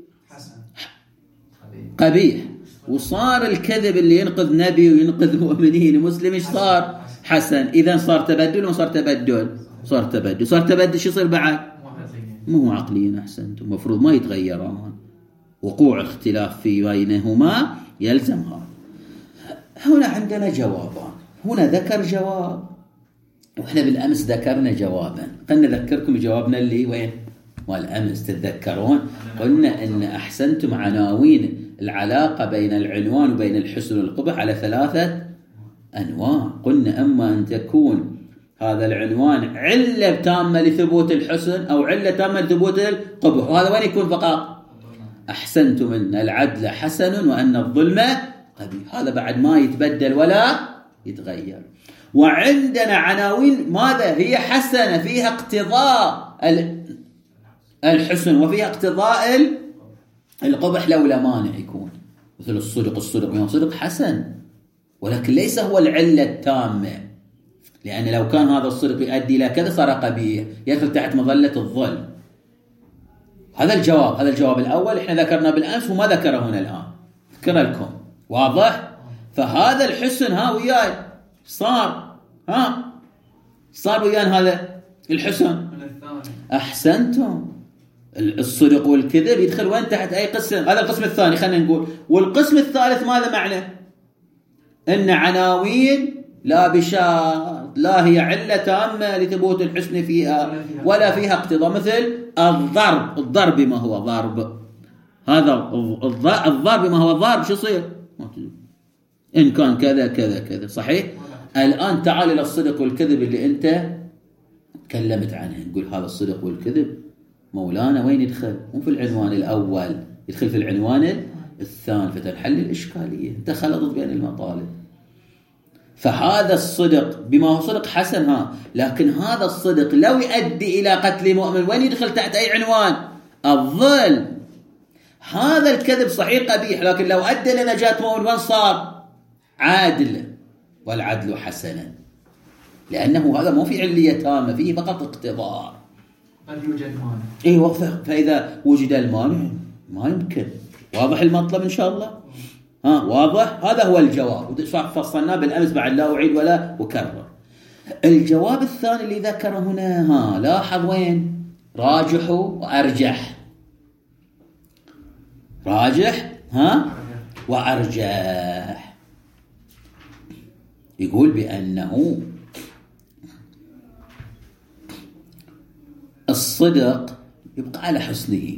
قبيح وصار الكذب اللي ينقذ نبي وينقذ مؤمنين ومسلم ايش صار؟ حسن. إذا صار تبدل وصار تبدل صار تبدل صار تبدل شو يصير بعد؟ مو عقليا أحسنتم المفروض ما يتغيران. وقوع اختلاف في بينهما يلزم هذا. هنا عندنا جوابان. هنا ذكر جواب وإحنا بالأمس ذكرنا جوابا. قلنا ذكركم جوابنا اللي وين؟ والأمس تتذكرون قلنا أن أحسنتم عناوين العلاقة بين العنوان وبين الحسن والقبح على ثلاثة أنواع. قلنا أما أن تكون هذا العنوان علة تامة لثبوت الحسن أو علة تامة لثبوت القبح. وهذا وين يكون فقط؟ أحسنتم أن العدل حسن وأن الظلم قبيح. هذا بعد ما يتبدل ولا يتغير. وعندنا عناوين ماذا هي حسنة فيها اقتضاء الحسن وفيها اقتضاء القبح لولا مانع يكون مثل الصدق. الصدق يعني صدق حسن ولكن ليس هو العلة التامة لأن لو كان هذا الصدق يؤدي إلى كذا صار قبيح، يدخل تحت مظلة الظلم. هذا الجواب، هذا الجواب الأول احنا ذكرنا بالأمس وما ذكره هنا الآن، ذكر لكم. واضح؟ فهذا الحسن ها وياي صار ها صار ويانا هذا الحسن. أحسنتم. الصدق والكذب يدخل وين تحت أي قسم؟ هذا القسم الثاني خلينا نقول. والقسم الثالث ماذا معنى؟ إن عناوين لا بشرط، لا هي علة تامة لثبوت الحسن فيها ولا فيها اقتضاء، مثل الضرب. الضرب ما هو ضرب، هذا الضرب ما هو ضرب شو يصير؟ إن كان كذا كذا كذا. صحيح؟ الآن تعال إلى الصدق والكذب اللي أنت تكلمت عنه. نقول هذا الصدق والكذب مولانا وين يدخل؟ مو في العنوان الأول، يدخل في العنوان الثاني، فتنحل الإشكالية. أنت خلطت بين المطالب. فهذا الصدق بما هو صدق حسن ها، لكن هذا الصدق لو يؤدي إلى قتل مؤمن وين يدخل تحت أي عنوان؟ الظلم. هذا الكذب صحيح قبيح، لكن لو أدى لنجاة مؤمن وين صار؟ عادل، والعدل حسنا، لأنه هذا مو في علية تامة، فيه فقط اقتضاء. قد يوجد مانع. إيه، فإذا وجد المانع ما يمكن. واضح المطلب إن شاء الله؟ ها واضح؟ هذا هو الجواب، فصلناه بالأمس بعد لا أعيد ولا أكرر. الجواب الثاني اللي ذكره هنا ها، لاحظ وين؟ راجح وأرجح. راجح ها وأرجح. يقول بأنه الصدق يبقى على حسنه،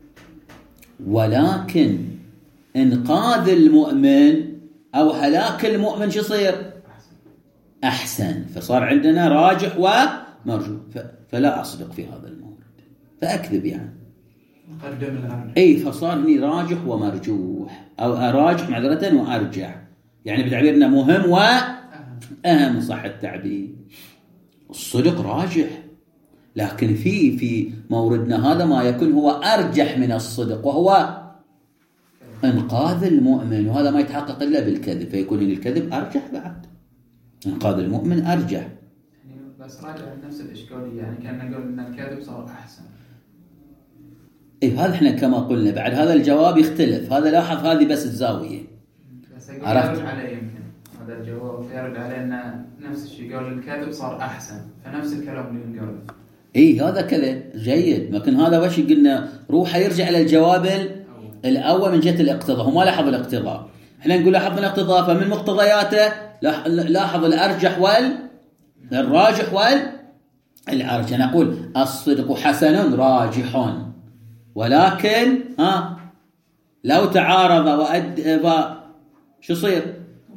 ولكن إنقاذ المؤمن أو هلاك المؤمن شو يصير؟ أحسن. فصار عندنا راجح ومرجوح، فلا أصدق في هذا المورد، فأكذب يعني. قدم الأرجح. أي فصار هني راجح ومرجوح، أو راجح معذرة وأرجح، يعني بتعبيرنا مهم وأهم، صح التعبير. الصدق راجح، لكن في في موردنا هذا ما يكون هو أرجح من الصدق، وهو إنقاذ المؤمن، وهذا ما يتحقق إلا بالكذب، فيكون الكذب أرجح بعد. إنقاذ المؤمن أرجح. يعني بس راجع نفس الإشكالية، يعني كان نقول إن الكذب صار أحسن. إيه، هذا إحنا كما قلنا بعد هذا الجواب يختلف. هذا لاحظ هذه بس الزاوية. بس يرد عليه يمكن هذا الجواب يرد عليه إن نفس الشيء، قال الكذب صار أحسن، فنفس الكلام اللي نقوله. إيه هذا كذا جيد، لكن هذا وش قلنا؟ روح يرجع إلى الجواب الأول من جهة الاقتضاء. هو ما لاحظ الاقتضاء، إحنا نقول لاحظ الاقتضاء، فمن مقتضياته لاحظ الأرجح والراجح والأرجح. نقول الصدق حسن راجح، ولكن ها لو تعارض وأدب شو يصير؟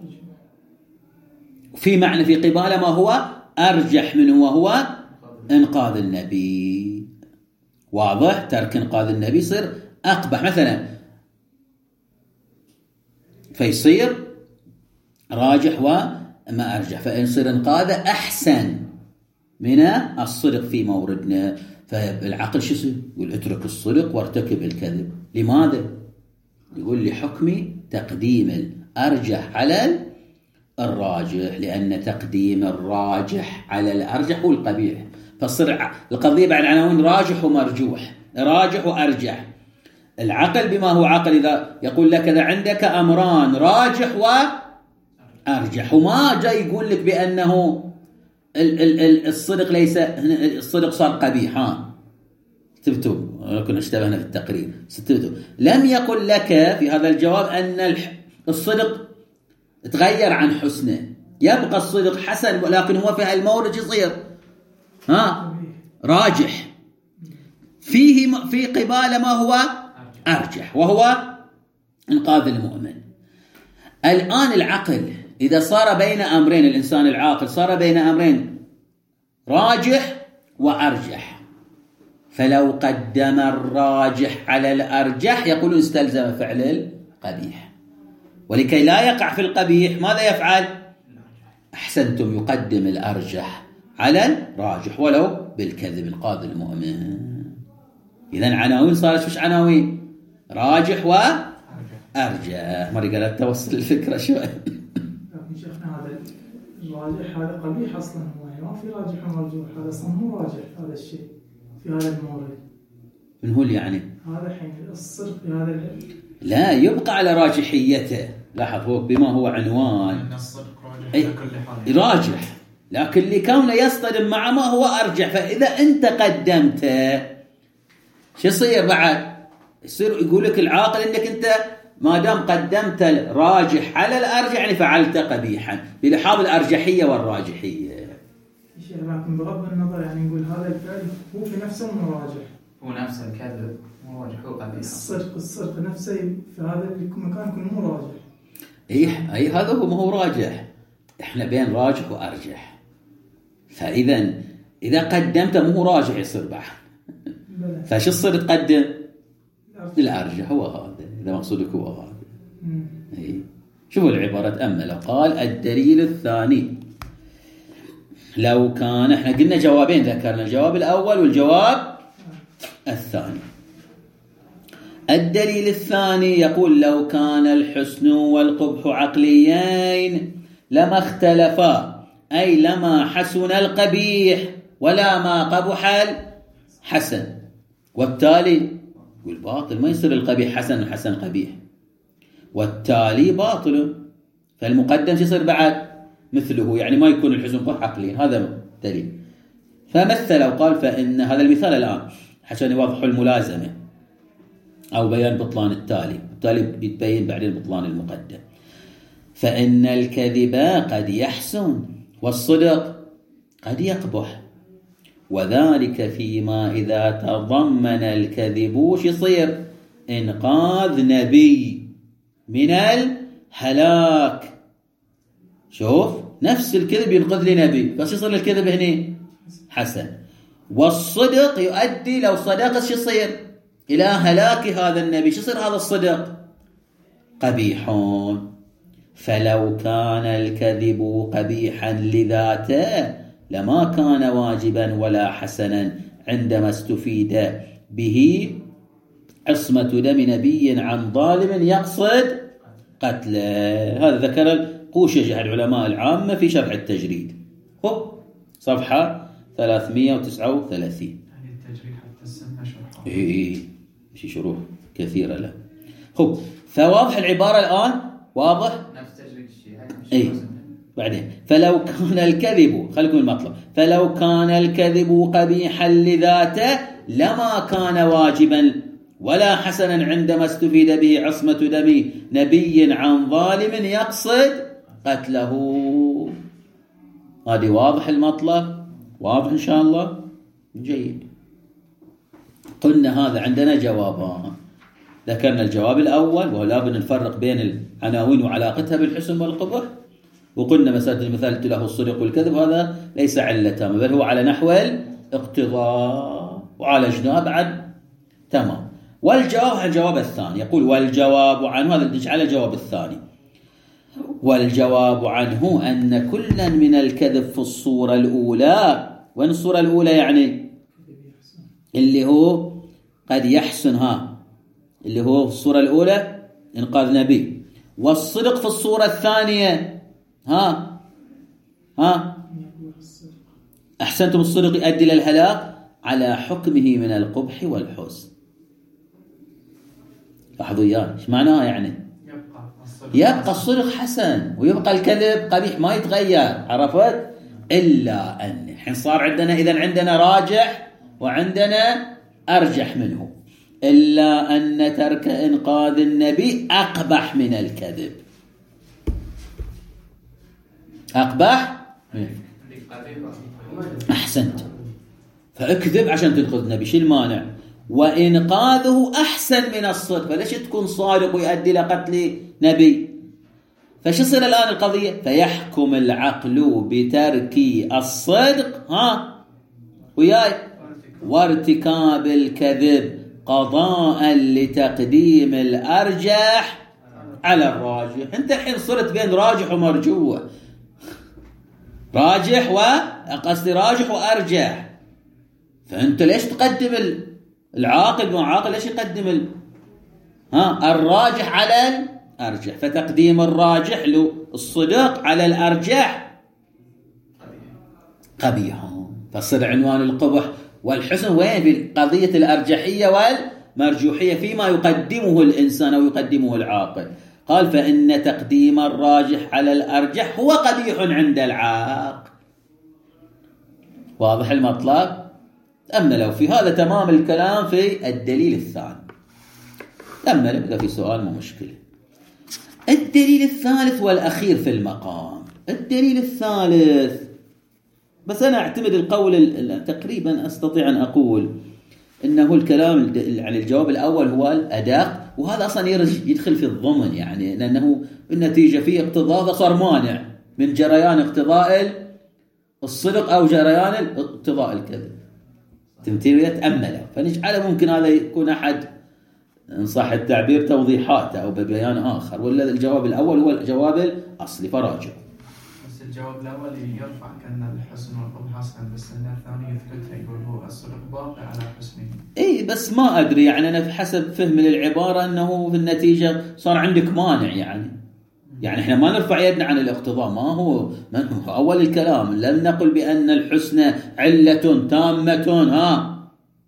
في معنى في قبالة ما هو أرجح منه، وهو إنقاذ النبي. واضح؟ ترك إنقاذ النبي يصير أقبح مثلا، فيصير راجح وما أرجح، فيصير إنقاذ أحسن من الصدق في موردنا. فالعقل شو يصير؟ يقول اترك الصدق وارتكب الكذب. لماذا؟ يقول لحكم تقديم الأرجح على الراجح، لأن تقديم الراجح على الأرجح هو القبيح. فالصير القضية بعد عناوين راجح ومرجوح، راجح وأرجح. العقل بما هو عقل إذا يقول لك إذا عندك أمران راجح وأرجح، وما جاي يقول لك بأنه الصدق ليس، الصدق صار قبيح. ها استبتوا، كنا اشتبهنا في التقرير، استبتوا. لم يقل لك في هذا الجواب أن الصدق تغير عن حسنه، يبقى الصدق حسن، ولكن هو في هالمورد يصير ها راجح، فيه في قبال ما هو أرجح، وهو إنقاذ المؤمن. الآن العقل إذا صار بين أمرين، الإنسان العاقل صار بين أمرين راجح وأرجح، فلو قدم الراجح على الأرجح يقولون استلزم فعل القبيح، ولكي لا يقع في القبيح ماذا يفعل؟ أحسنتم، يقدم الأرجح على الراجح ولو بالكذب، إنقاذ المؤمن. إذن عناوين صارت فيش عناوين؟ راجح وأرجح. مرة قالت توصل الفكرة شوي. لكن شيخنا هذا الراجح هذا قبيح أصلا. يعني ما في راجح ومرجوح، هذا أصلا مو راجح هذا الشيء في هذا المورد. من هو اللي يعني؟ هذا الحين الصدق في هذا ال... لا يبقى على راجحيته. لاحظ هو بما هو عنوان ان الصدق راجح أي على كل حال، راجح، لكن اللي كونه يصطدم مع ما هو أرجح. فإذا أنت قدمته شو يصير بعد؟ يصير يقول لك العاقل انك انت ما دام قدمت الراجح على الارجح يعني فعلت قبيحا بلحاظ الارجحيه والراجحيه. لكن بغض النظر يعني نقول هذا الفعل هو في نفسه مراجح، هو نفس الكذب مو راجح، هو قبيح. الصدق الصدق نفسه في هذا المكان يكون مو راجح. اي اي هذا هو ما هو راجح. احنا بين راجح وارجح. فاذا اذا قدمته مو راجح يصير بحث. فشو تصير تقدم؟ الارجح. هو هذا اذا مقصودك هو هذا. اي شوفوا العباره تاملوا. قال الدليل الثاني لو كان، احنا قلنا جوابين ذكرنا، الجواب الاول والجواب الثاني. الدليل الثاني يقول لو كان الحسن والقبح عقليين لما اختلفا، اي لما حسن القبيح ولا ما قبح الحسن، والتالي يقول باطل، ما يصير القبيح حسن والحسن قبيح، والتالي باطل. فالمقدم يصير بعد مثله، يعني ما يكون الحسن قبح عقلي. هذا دليل. فمثل وقال فإن هذا المثال الآن عشان يوضح الملازمة أو بيان بطلان التالي، التالي يتبين بعدين بطلان المقدم. فإن الكذب قد يحسن والصدق قد يقبح، وذلك فيما إذا تضمن الكذب وش يصير؟ إنقاذ نبي من الهلاك. شوف نفس الكذب ينقذ لنبي، بس يصير الكذب هنا حسن، والصدق يؤدي لو صدق شو يصير؟ إلى هلاك هذا النبي. شو يصير هذا الصدق؟ قبيح. فلو كان الكذب قبيحا لذاته لما كان واجبا ولا حسنا عندما استفيد به عصمة دم نبي عن ظالم يقصد قتله. هذا ذكر القوشجي العلماء العامة في شرح التجريد، هو صفحة ثلاثمئة وتسعة وثلاثين. يعني التجريد حتى السنة شرحه. إيه في شروح كثيرة له. خب فواضح العبارة الآن؟ واضح؟ نفس تجريد الشيء. إيه بعدين فلو كان الكذب، خليكم المطلب، فلو كان الكذب قبيحا لذاته لما كان واجبا ولا حسنا عندما استفيد به عصمة دم نبي عن ظالم يقصد قتله. هذه واضح المطلب؟ واضح إن شاء الله؟ جيد. قلنا هذا عندنا جوابان. ذكرنا الجواب الأول وهو لابد نفرق بين العناوين وعلاقتها بالحسن والقبح، وقلنا مسألة المثال له الصدق والكذب هذا ليس علة بل هو على نحو الاقتضاء، وعالجناه بعد تمام. والجواب عن الجواب الثاني يقول والجواب عنه، هذا نجعل الجواب الثاني، والجواب عنه أن كلا من الكذب في الصورة الأولى. وين الصورة الأولى يعني؟ اللي هو قد يحسن، ها اللي هو في الصورة الأولى إنقاذ نبي، والصدق في الصورة الثانية ها ها أحسنتم الصدق يؤدي للهلاك على حكمه من القبح والحسن. لاحظوا إياه إيش معناها يعني؟ يبقى الصدق يبقى الصدق حسن ويبقى الكذب قبيح، ما يتغير. عرفت؟ إلا أن الحين صار عندنا إذن عندنا راجح وعندنا أرجح منه، إلا أن ترك إنقاذ النبي أقبح من الكذب. أقبح؟ أحسنت، فاكذب عشان تنقذ النبي، شو المانع؟ وإنقاذه أحسن من الصدق، فليش تكون صادق ويؤدي لقتل نبي؟ فش يصير الآن القضية؟ فيحكم العقل بترك الصدق ها وياي وارتكاب الكذب قضاء لتقديم الأرجح على الراجح. انت الحين صرت بين راجح ومرجوح، راجح وقصد راجح وأرجح، فأنت ليش تقدم العاقل مع عاقل؟ ليش يقدم ال... ها الراجح على الأرجح؟ فتقديم الراجح له الصدق على الأرجح قبيحا، فصير عنوان القبح والحسن وين؟ في قضية الأرجحية والمرجوحية فيما يقدمه الإنسان أو يقدمه العاقل. قال فإن تقديم الراجح على الأرجح هو قبيح عند العاقل. واضح المطلب؟ تأملوا في هذا تمام الكلام في الدليل الثاني. تأملوا إذا في سؤال مو مشكلة. الدليل الثالث والأخير في المقام. الدليل الثالث، بس أنا أعتمد القول تقريبا أستطيع أن أقول إنه الكلام عن الجواب الأول هو الأداء، وهذا أصلا يدخل في الضمن، يعني لأنه النتيجة فيه اقتضاء فصار مانع من جريان اقتضاء الصدق أو جريان اقتضاء الكذب. تمثيل يتأمله، فنجعله ممكن هذا يكون أحد إن صح التعبير توضيحاته أو ببيان آخر، ولا الجواب الأول هو الجواب الأصلي فراجع. بس الجواب الأول يرفع كأن الحسن والقبح حسن، بس أن الثاني يثبتها يقول هو الصدق باقي على حسنه. إيه بس ما أدري، يعني أنا بحسب فهم للعبارة أنه في النتيجة صار عندك مانع، يعني يعني إحنا ما نرفع يدنا عن الاقتضاء، ما هو من هو أول الكلام لم نقل بأن الحسن علة تامة ها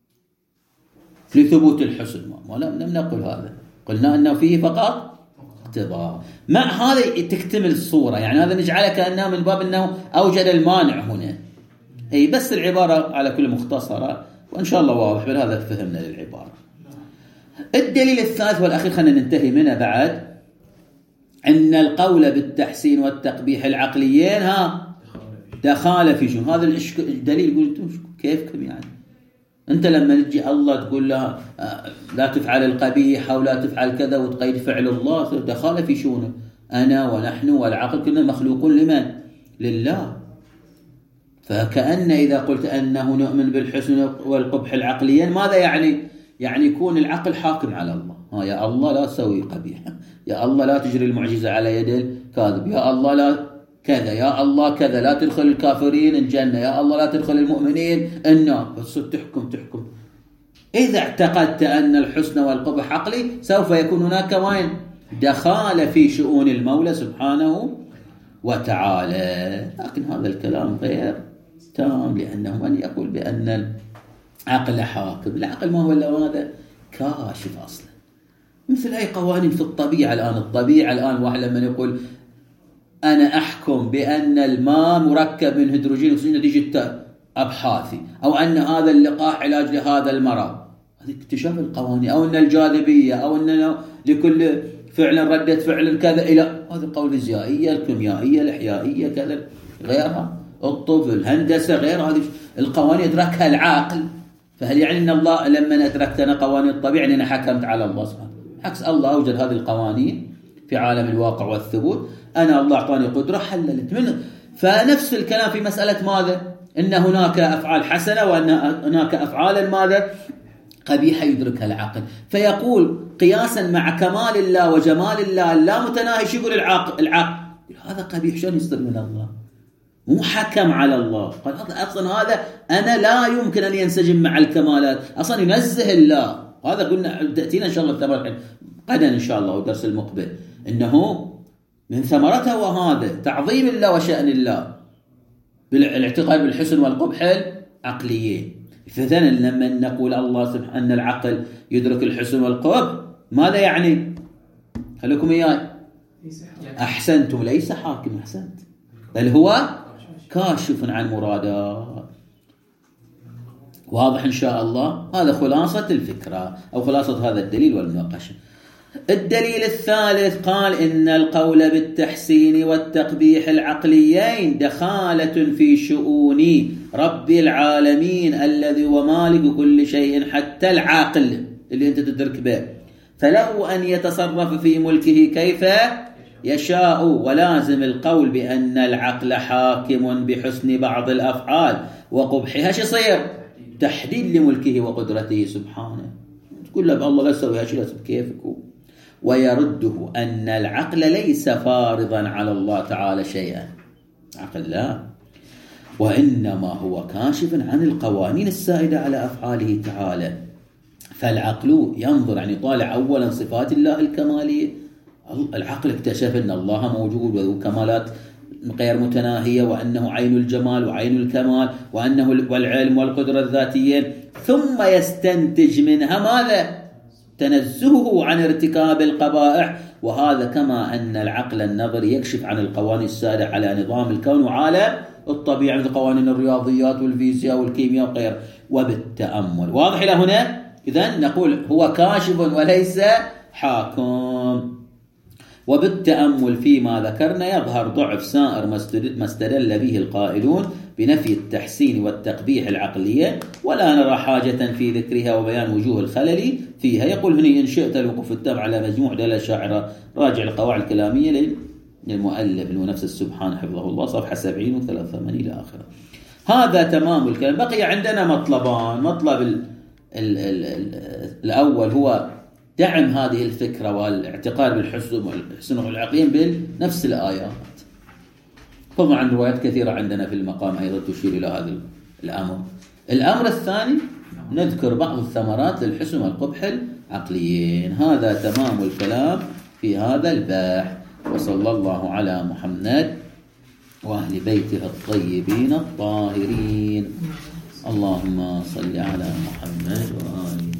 لثبوت الحسن، ما لم نقل هذا، قلنا أنه فيه فقط اقتضاء. مع هذا تكتمل الصورة، يعني هذا نجعله كأنه من باب أنه أوجد المانع هنا. أي بس العبارة على كل مختصرة، وإن شاء الله واضح، بل هذا فهمنا للعبارة. الدليل الثالث والأخير خلينا ننتهي منه بعد، أن القول بالتحسين والتقبيح العقليين ها دخال في شنو؟ هذا الدليل يقول كيفكم يعني؟ أنت لما نجي الله تقول له لا تفعل القبيح أو لا تفعل كذا وتقيد فعل الله، دخال في شنو؟ أنا ونحن والعقل كلنا مخلوقون لمن؟ لله. فكأن إذا قلت أنه نؤمن بالحسن والقبح العقليين ماذا يعني؟ يعني يكون العقل حاكم على الله. ها يا الله لا تسوي قبيح، يا الله لا تجري المعجزة على يد الكاذب، يا الله لا كذا، يا الله كذا، لا تدخل الكافرين الجنة، يا الله لا تدخل المؤمنين النار. بس تحكم تحكم. إذا اعتقدت أن الحسن والقبح عقلي سوف يكون هناك وين؟ دخال في شؤون المولى سبحانه وتعالى. لكن هذا الكلام غير تام، لأنه من يقول بأن العقل حاكم، العقل ما هو إلا هذا كاشف أصلا، مثل أي قوانين في الطبيعة. الآن الطبيعة الآن واحد لما يقول أنا أحكم بأن الماء مركب من هيدروجين وأكسجين نتيجة أبحاثي، أو أن هذا اللقاح علاج لهذا المرض، هذا اكتشاف القوانين، أو أن الجاذبية، أو أن لكل فعل ردة فعل كذا، إلى هذا القول الفيزيائية الكيميائية الإحيائية كذا غيرها، الطب الهندسة غير هذه القوانين أدركها العقل. فهل يعني أن الله لما أدركت أنا قوانين الطبيعة أننا حكمت على الله سبحانه؟ عكس، الله أوجد هذه القوانين في عالم الواقع والثبوت، أنا الله أعطاني قدرة حللت منه. فنفس الكلام في مسألة ماذا؟ إن هناك أفعال حسنة وأن هناك أفعال ماذا؟ قبيحة يدركها العقل. فيقول قياسا مع كمال الله وجمال الله لا متناهي، شو يقول العقل؟ العقل هذا قبيح، شلون يصدر من الله؟ مو حكم على الله. قال أصلا هذا أنا لا يمكن أن ينسجم مع الكمالات، أصلا ينزه الله. هذا قلنا تأتينا إن شاء الله الثمرة غدا إن شاء الله والدرس المقبل، إنه من ثمرته وهذا تعظيم الله وشأن الله بالاعتقاد بالحسن والقبح العقليين. فإذن لما نقول الله سبحانه أن العقل يدرك الحسن والقبح ماذا يعني؟ خليكم إياي. أحسنتم، ليس حاكم، أحسنت، بل هو كاشف عن مرادات. واضح إن شاء الله؟ هذا خلاصة الفكرة أو خلاصة هذا الدليل والمناقشة. الدليل الثالث قال إن القول بالتحسين والتقبيح العقليين دخالة في شؤون رب العالمين الذي هو مالك كل شيء حتى العاقل اللي أنت تدرك به، فله أن يتصرف في ملكه كيف يشاء. ولازم القول بأن العقل حاكم بحسن بعض الأفعال وقبحها شو يصير؟ تحديد لملكه وقدرته سبحانه. تقول له الله لا تسوي هالشيء كيفك. ويرده أن العقل ليس فارضا على الله تعالى شيئا، عقل لا، وإنما هو كاشف عن القوانين السائدة على أفعاله تعالى. فالعقل ينظر يعني يطالع أولا صفات الله الكمالية. العقل اكتشف أن الله موجود وذو كمالات غير متناهية، وأنه عين الجمال وعين الكمال، وأنه والعلم والقدرة الذاتيين، ثم يستنتج منها ماذا؟ تنزهه عن ارتكاب القبائح. وهذا كما أن العقل النظري يكشف عن القوانين السائدة على نظام الكون وعلى الطبيعة مثل قوانين الرياضيات والفيزياء والكيمياء وغيرها. وبالتأمل واضح إلى هنا. إذن نقول هو كاشف وليس حاكم. وبالتأمل فيما ذكرنا يظهر ضعف سائر ما استدل به القائلون بنفي التحسين والتقبيح العقلية، ولا نرى حاجة في ذكرها وبيان وجوه الخلل فيها. يقول هنا إن شئت الوقوف التابع على مجموع دلالة شاعرة راجع القواعد الكلامية للمؤلف نفس السبحان حفظه الله صفحة سبعين وثلاثة وثمانين إلى آخره. هذا تمام الكلام. بقي عندنا مطلبان. مطلب ال ال ال ال الأول هو دعم هذه الفكرة والاعتقاد بالحسن والعقيم بنفس الآيات. طبعا روايات كثيرة عندنا في المقام أيضا تشير إلى هذا الأمر. الأمر الثاني نذكر بعض الثمرات للحسن والقبح العقليين. هذا تمام الكلام في هذا الباحث. وصلى الله على محمد وأهل بيته الطيبين الطاهرين. اللهم صل على محمد وآله.